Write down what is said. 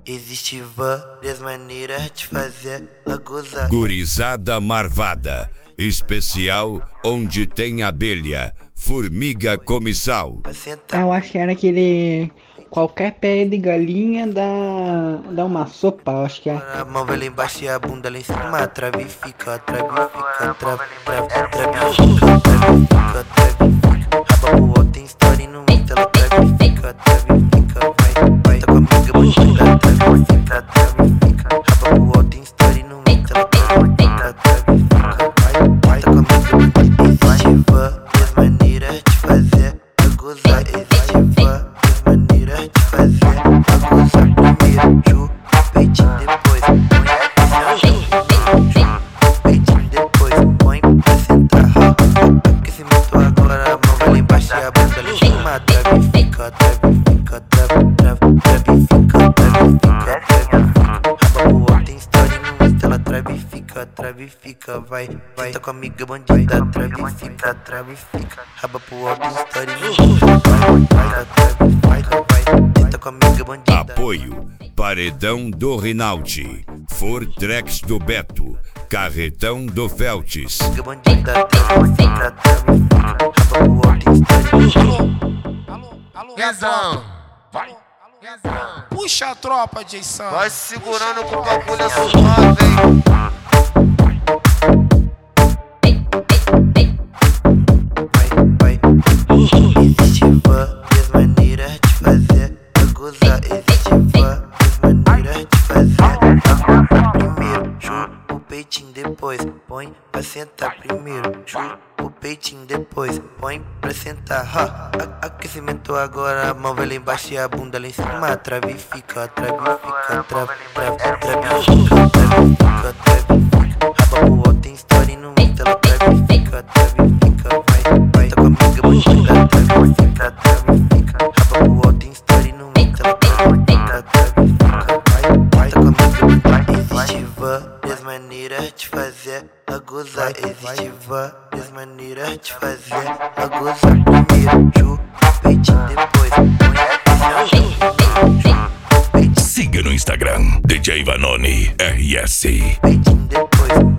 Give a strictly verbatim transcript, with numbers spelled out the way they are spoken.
Existe várias maneiras de fazer a gozar. Gurizada marvada, especial onde tem abelha, formiga comissal. Eu acho que era aquele... Qualquer pé de galinha dá, dá uma sopa, eu acho que é. A mão vai lá embaixo e a bunda lá em cima. A trave fica, a trave fica, a trave, trave, trave fica, a trave fica, a trave fica. Raba pro alto, tem story no Insta. A trave fica, a trave fica, vai, vai. Tá com a amiga bandida, a trave fica, a trave fica. Raba pro alto, tem story no Insta. A trave fica, a trave fica, vai, vai. Tá com a amiga bandida. Existe várias maneiras de fazer a gozar. Existe várias maneiras de fazer a gozar. Primeiro, chupa o peitinho, depois põe pra sentar. Peitinho, depois põe pra sentar. Aquecimento agora, a mão vai lá embaixo e a bunda lá em cima. Trave fica, trave fica, trave, trave, trave fica, trave fica, trave fica. Raba pro alto, tem story no Insta. Ela trave fica, trave fica, vai, vai. Tá com a amiga bandida, trave fica, trave fica. Raba pro alto, tem story no Insta. Vai, vai, trave, vai, vai. Tá com a amiga bandida. Apoio Paredão do Rinaldi, Fortrex do Beto, Carretão do Feltes. Amiga bandida, trave fica, trave fica. Raba pro alto, tem story no Insta. Alô, alô, Guezão, vai. puxa a tropa, Jason. Vai segurando com o bagulho é suave, hein? Vai, vai. Existe várias maneiras de fazer a gozar. Existe várias maneiras de fazer a gozar. Primeiro, chupa o peitinho, depois põe pra sentar. Primeiro, chupa o peitinho, depois põe pra sentar. Ha. A- Aquecimento agora, a mão vai lá embaixo e a bunda lá em cima. A trave fica, a trave fica, a trave, trave, trave fica, a trave fica, a trave fica. Raba pro alto, tem story no Insta. Ela trave fica, a trave fica, vai, vai. Tá com a amiga bandida, a trave fica, a trave fica. Raba pro alto, tem story no Insta. Ela trave fica, a trave fica, vai, vai. Tá com a amiga bandida. Existe várias maneiras de fazer a gozar. Existe várias maneiras de fazer a gozar. Primeiro, chupa o peitinho, depois põe pra sentar. Siga no Instagram, D J Vanoni R S. Peitinho, depois